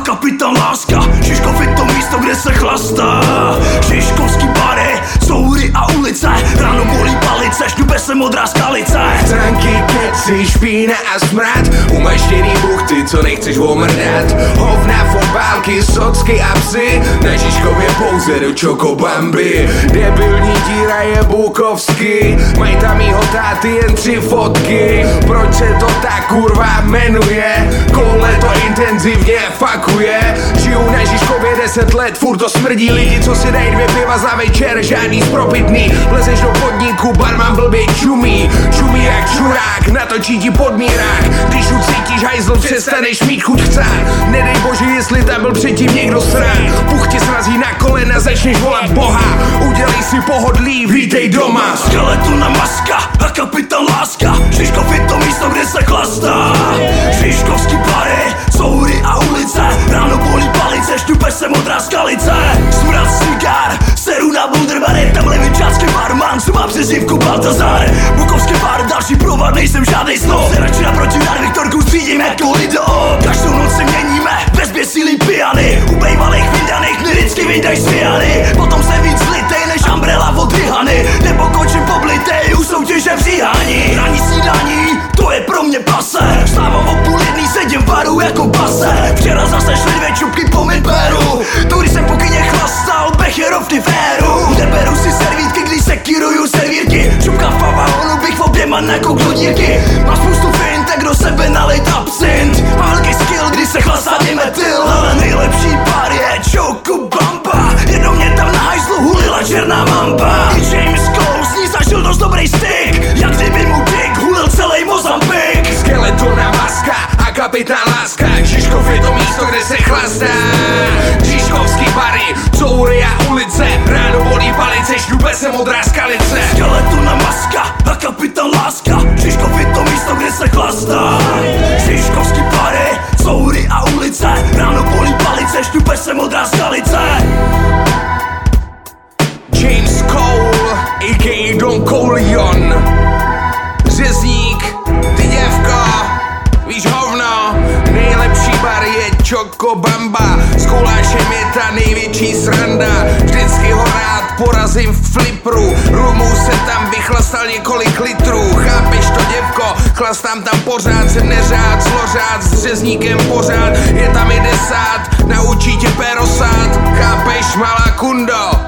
kapitán Láska. Žižkov je to místo, kde se chlastá. Žižkovský bary, soury a ulice. Ráno bolí palice, šňube se modrá skalice. Stránky, keci, špína a smrad. Umaštěný buchty, co nechceš omrdat. Hovna, fotbálky, socky a psy. Na Žižkově pouze do čokobamby. Debilní díra je Bukovský. Mají tam mýho táty jen 3 fotky. Proč se to tak kurva jmenuje? Koule to intenzivně fakuje. Žiju na Žižkově 10 let, furt to smrdí. Lidi, co si dají 2 piva za večer, žádný spropitný. Vlezeš do podniku, barman blbě čumí. Čumí jak čurák, natočí ti podmírák. Když ucítíš hajzl, přestaneš mít chuť chcát. Nedej bože, jestli tam byl předtím někdo srán. Puch tě srazí na kolena, začneš volat Boha. Udělej si pohodlí, vítej doma. Skeletona maska a kapitán Láska. Žižkov je to místo, kde se chlastá. Žižkovský bary, soury a ulice. Ráno bolí palice, šňupe se modrá skalice. Smrad cigár, seru na boulderbary. Tam levičácký barman, co má přezdívku Baltazar. Bukovský bar, další provad, nejsem žádnej snob. Radši naproti na Viktorku střídím jako lido. Každou noc se měníme, bez běsilí pijany. U bejvalých vydaných mi vždycky vyjdeš svějany. Potom se víc litej než umbrella od Rihany. Nebo kočím poblitej, u soutěže přihání. Ranní snídaní, to je pro mě pase. Vstávám o 12:30, sedím v baru jako base. Včera zase šly 2 čupky po Midberu. Tu když jsem po kyně chlastal, becherovky v éru. Neberu si servítky, když se kiruju servírky. Čupka v pavahonu bych v oběma nakoukl dírky. Mám spoustu fint, tak do sebe nalejt absint. Mám velký skill, když se chlastá dimetyl. Ale nejlepší pár je Chocobamba. Jednou mě tam na hajzlu hulila černá mamba. I James Cole s ní zažil dost dobrý styk. Jak kdyby mu dick hulil celý Mozambik. Skeletona maska a kapitán Láska. Žižkov je to místo, kde se chlastá. Žižkovský bary, soury a ulice. Ráno bolí palice, šňupe se modrá skalice. Skeletona maska a kapitán Láska. Žižkov je to místo, kde se chlastá. Žižkovský bary, soury a ulice. Ráno bolí palice, šňupe se modrá skalice. James Cole, a.k.a. Don Corleone. Řezník, ty děvko, víš hovno. Nejlepší bar je Chocobamba. S gulášem je ta největší sranda. Vždycky ho rád porazím v flipru. Rumu se tam vychlastal několik litrů. Chápeš to, děvko? Chlastám tam pořád, jsem neřád, zlořád, s řezníkem pořád. Je tam i 10, naučí tě perosát. Chápeš, malá kundo?